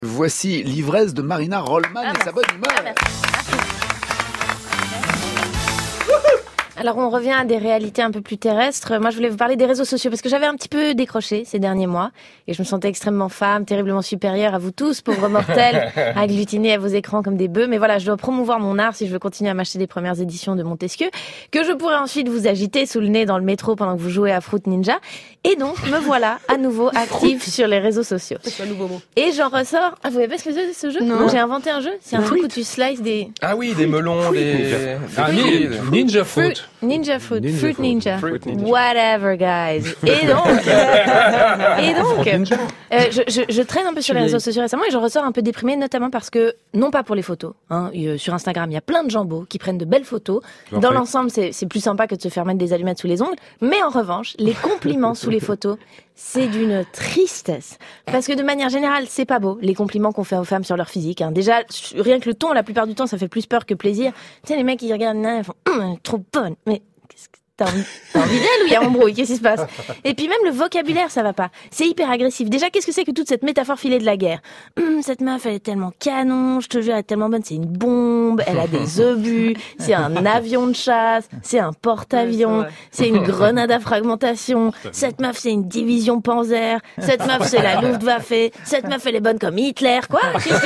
Voici l'ivresse de Marina Rollman et sa bonne humeur. Alors on revient à des réalités un peu plus terrestres. Moi je voulais vous parler des réseaux sociaux parce que j'avais un petit peu décroché ces derniers mois et je me sentais extrêmement femme, terriblement supérieure à vous tous, pauvres mortels, agglutinés à vos écrans comme des bœufs. Mais voilà, je dois promouvoir mon art si je veux continuer à m'acheter des premières éditions de Montesquieu, que je pourrais ensuite vous agiter sous le nez dans le métro pendant que vous jouez à Fruit Ninja. Et donc me voilà à nouveau active sur les réseaux sociaux. C'est un nouveau mot. Et j'en ressors. Ah, vous voyez pas ce que c'est ce jeu? Non. J'ai inventé un jeu. C'est un truc où tu slices des... Ah oui, des melons, des... Ninja Fruit. Ninja Fruit. Fruit Ninja. Fruit Ninja. Whatever, guys. Et donc, je traîne un peu sur les réseaux sociaux récemment et je ressors un peu déprimée, notamment parce que, non pas pour les photos, sur Instagram, il y a plein de jambos qui prennent de belles photos. Dans l'ensemble, c'est plus sympa que de se faire mettre des allumettes sous les ongles. Mais en revanche, les compliments sous les photos, c'est d'une tristesse. Parce que de manière générale, c'est pas beau, les compliments qu'on fait aux femmes sur leur physique. Déjà, rien que le ton, la plupart du temps, ça fait plus peur que plaisir. Tu sais, les mecs, ils regardent, ils font, trop bonne. Mais qu'est-ce que t'as envie d'elle ou il y a embrouille? Qu'est-ce qui se passe? Et puis même le vocabulaire, ça va pas. C'est hyper agressif. Déjà, qu'est-ce que c'est que toute cette métaphore filée de la guerre? Cette meuf, elle est tellement canon, je te jure, elle est tellement bonne, c'est une bombe, elle a des obus, c'est un avion de chasse, c'est un porte-avions, c'est une grenade à fragmentation, cette meuf, c'est une division Panzer, cette meuf, c'est la Luftwaffe, cette meuf, elle est bonne comme Hitler, quoi?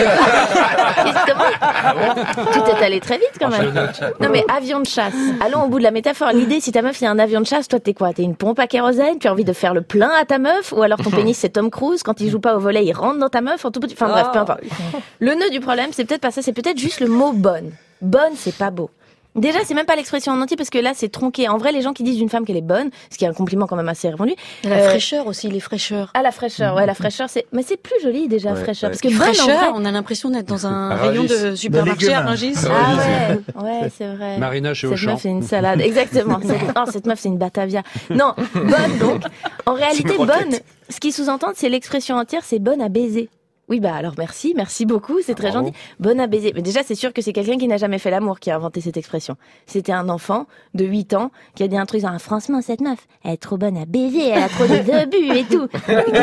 Tout est allé très vite, quand même. Non, mais avion de chasse. Allons au bout de la métaphore. L'idée, si ta meuf, c'est un avion de chasse, toi, t'es quoi? T'es une pompe à kérosène? Tu as envie de faire le plein à ta meuf? Ou alors ton pénis, c'est Tom Cruise, quand il joue pas au volley, il rentre dans ta meuf? Enfin bref, peu importe. Le nœud du problème, c'est peut-être pas ça, c'est peut-être juste le mot bonne. Bonne, c'est pas beau. Déjà, c'est même pas l'expression en entier parce que là, c'est tronqué. En vrai, les gens qui disent d'une femme qu'elle est bonne, ce qui est un compliment quand même assez répandu. La fraîcheur aussi, les fraîcheurs. Ah, la fraîcheur, ouais, la fraîcheur, mais c'est plus joli déjà, fraîcheur. Parce que bonne, fraîcheur, en vrai, on a l'impression d'être dans un rayon de supermarché à Rungis. Ah ouais, c'est vrai. Marina chez Cette Auchan. meuf, c'est une salade. Exactement. Cette meuf, c'est une Batavia. Non, bonne donc. En réalité, bonne, ce qui sous-entend, c'est l'expression entière, c'est bonne à baiser. Oui, bah alors merci beaucoup, c'est très gentil. Bonne à baiser. Mais déjà, c'est sûr que c'est quelqu'un qui n'a jamais fait l'amour qui a inventé cette expression. C'était un enfant de 8 ans qui a dit un truc genre, franchement, cette meuf, elle est trop bonne à baiser, elle a trop de obus et tout.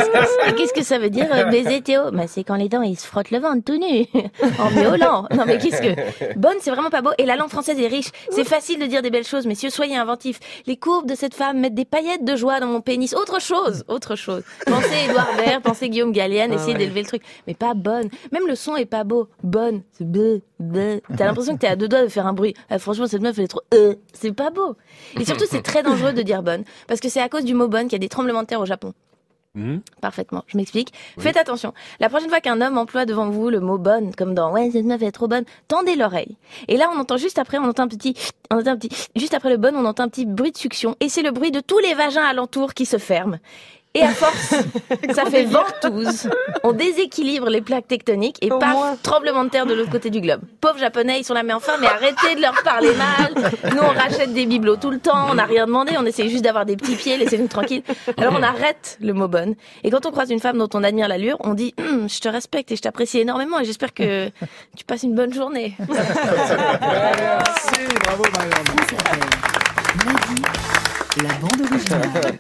Et qu'est-ce que ça veut dire, baiser, Théo? Bah, c'est quand les dents, ils se frottent le ventre tout nu, en miaulant. Non, mais bonne, c'est vraiment pas beau. Et la langue française est riche. C'est facile de dire des belles choses, messieurs, soyez inventifs. Les courbes de cette femme mettent des paillettes de joie dans mon pénis. Autre chose. Pensez Édouard Baird, pensez Guillaume Gallienne, essayez d'élever le truc. Mais pas bonne. Même le son est pas beau. Bonne, c'est bleu. T'as l'impression que t'es à deux doigts de faire un bruit. Franchement, cette meuf, elle est trop... C'est pas beau. Et surtout, c'est très dangereux de dire bonne. Parce que c'est à cause du mot bonne qu'il y a des tremblements de terre au Japon. Parfaitement, je m'explique. Oui. Faites attention. La prochaine fois qu'un homme emploie devant vous le mot bonne, comme dans ouais, cette meuf elle est trop bonne, tendez l'oreille. Et là, on entend juste après un petit, juste après le bonne, on entend un petit bruit de succion. Et c'est le bruit de tous les vagins alentours qui se ferment. Et à force, ça fait ventouse. On déséquilibre les plaques tectoniques et paf, tremblement de terre de l'autre côté du globe. Pauvres Japonais, ils sont là, mais enfin, mais arrêtez de leur parler mal. Nous, on rachète des bibelots tout le temps, on n'a rien demandé, on essaie juste d'avoir des petits pieds, laissez-nous tranquilles. Alors on arrête le mot bonne. Et quand on croise une femme dont on admire l'allure, on dit je te respecte et je t'apprécie énormément et j'espère que tu passes une bonne journée. Merci, bravo Marianne. La bande originale.